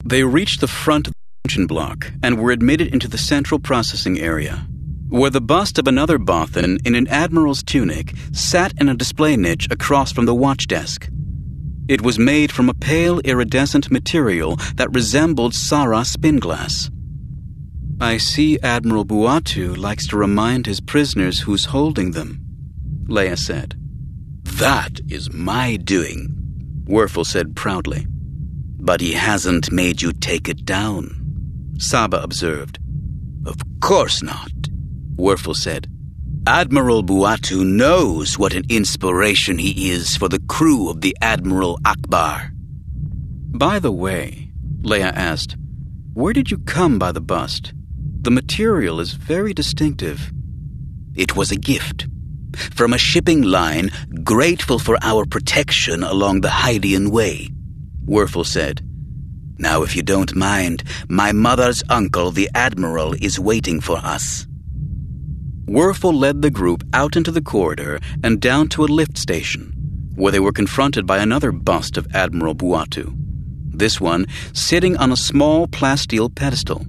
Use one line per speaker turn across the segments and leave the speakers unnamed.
They reached the front of the engine block and were admitted into the central processing area, where the bust of another Bothan in an admiral's tunic sat in a display niche across from the watch desk. It was made from a pale iridescent material that resembled Sara spin-glass. "I see Admiral Buatu likes to remind his prisoners who's holding them," Leia said.
"That is my doing," Werfel said proudly. "But he hasn't made you take it down," Saba observed. "Of course not," Werfel said. "Admiral Buatu knows what an inspiration he is for the crew of the Admiral Akbar."
"By the way," Leia asked, "where did you come by the bust? The material is very distinctive."
"It was a gift from a shipping line grateful for our protection along the Hydian Way," Werfel said. "Now, if you don't mind, my mother's uncle, the Admiral, is waiting for us."
Werfel led the group out into the corridor and down to a lift station, where they were confronted by another bust of Admiral Buatu, this one sitting on a small plasteel pedestal.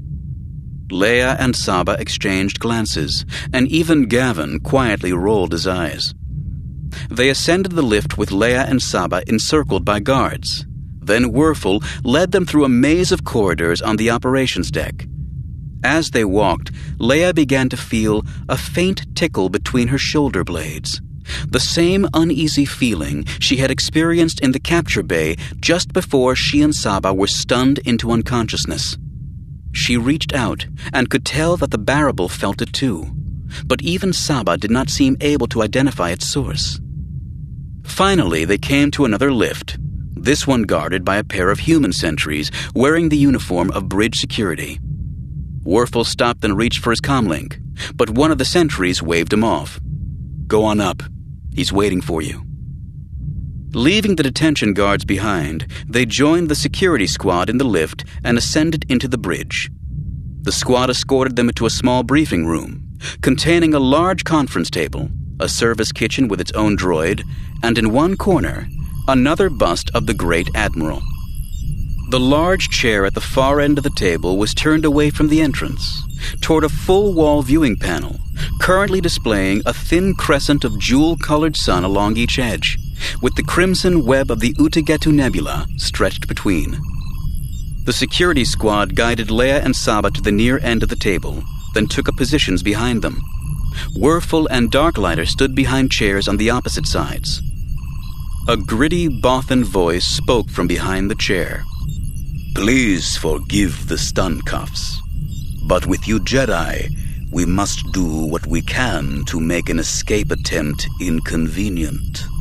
Leia and Saba exchanged glances, and even Gavin quietly rolled his eyes. They ascended the lift with Leia and Saba encircled by guards. Then Werfel led them through a maze of corridors on the operations deck. As they walked, Leia began to feel a faint tickle between her shoulder blades, the same uneasy feeling she had experienced in the capture bay just before she and Saba were stunned into unconsciousness. She reached out and could tell that the Barrable felt it too, but even Saba did not seem able to identify its source. Finally, they came to another lift, this one guarded by a pair of human sentries wearing the uniform of bridge security. Werfel stopped and reached for his comlink, but one of the sentries waved him off. "Go on up. He's waiting for you." Leaving the detention guards behind, they joined the security squad in the lift and ascended into the bridge. The squad escorted them into a small briefing room, containing a large conference table, a service kitchen with its own droid, and in one corner, another bust of the Great Admiral. The large chair at the far end of the table was turned away from the entrance, toward a full-wall viewing panel, currently displaying a thin crescent of jewel-colored sun along each edge, with the crimson web of the Utagetu Nebula stretched between. The security squad guided Leia and Saba to the near end of the table, then took up positions behind them. Werfel and Darklighter stood behind chairs on the opposite sides. A gritty Bothan voice spoke from behind the chair.
"Please forgive the stun cuffs, but with you Jedi, we must do what we can to make an escape attempt inconvenient."